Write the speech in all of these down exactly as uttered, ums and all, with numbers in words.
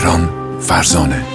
مهران فرزانه.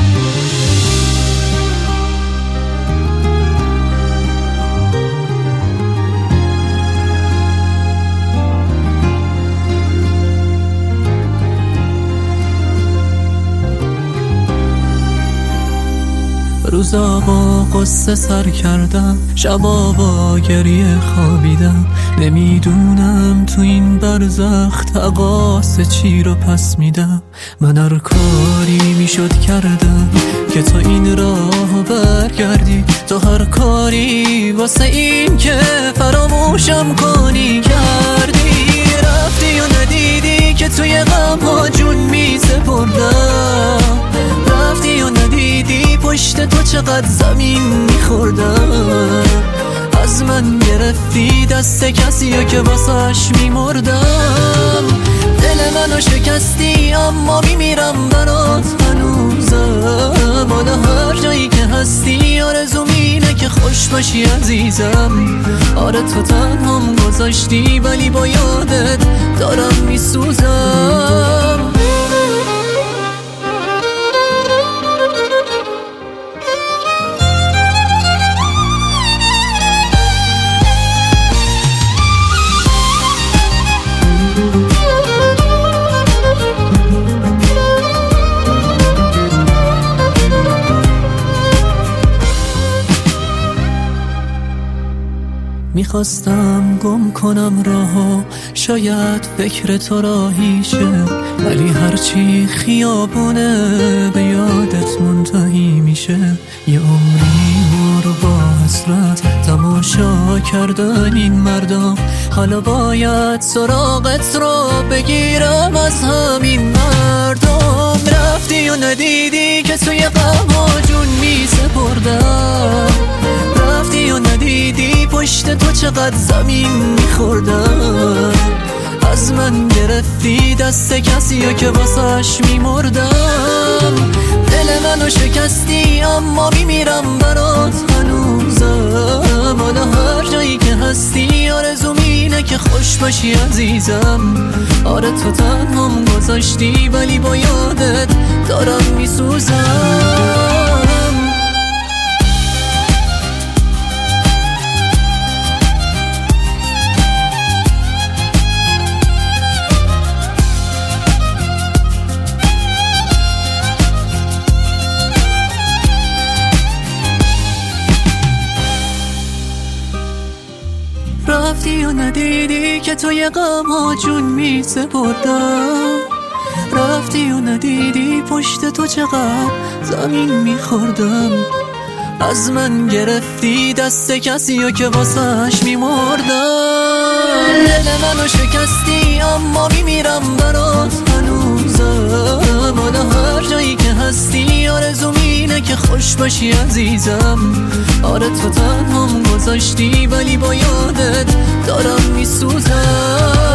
روزا با قصه سر کردم، شبا با گریه خوابیدم. نمیدونم تو این برزخ تقاس چی رو پس میدم. من هر کاری میشد کردم که تو این راه برگردی. تو هر کاری واسه این که فراموشم کنی کردی. رفتی و ندیدی که توی غم ها جون می سپردم. رفتی و ندیدی پشت تو چقدر زمین میخوردم. از من گرفتی دست کسیو که واسش میمردم. دل منو شکستی اما میمیرم برات هنوزم. حالا هر جایی که هستی آرزوم اینه که خوش باشی عزیزم. آره تو تنهام گذاشتی ولی با یادت دارم میسوزم. میخواستم گم کنم راهو، شاید فکر تو راهیشه. ولی هرچی خیابونه به یادت منتهی میشه. یه عمری ما رو با حسرت تماشا کردن این مردم. حالا باید سراغت رو بگیرم از همین مردم. رفتی و ندیدی که توی غم‌ها جون می سپردم. رفتی و ندیدی پشت تو چقدر زمین میخوردم. از من گرفتی دست کسیو که واسش میمردم. دل منو شکستی اما میمیرم برات هنوزم. حالا هر جایی که هستی آرزوم اینه که خوش باشی عزیزم. آره تو تنهام گذاشتی ولی با یادت دارم میسوزم. رفتی و ندیدی که توی غم ها جون می سپردم. رفتی و ندیدی پشت تو چقدر زمین می خوردم. از من گرفتی دست کسیو که واسش می مردم. دل منو شکستی اما میمیرم برات هنوزم. حالا هر جایی که هستی آرزوم اینه که خوش باشی عزیزم. آره تو تنهام گذاشتی ولی با یادت دارم میسوزم.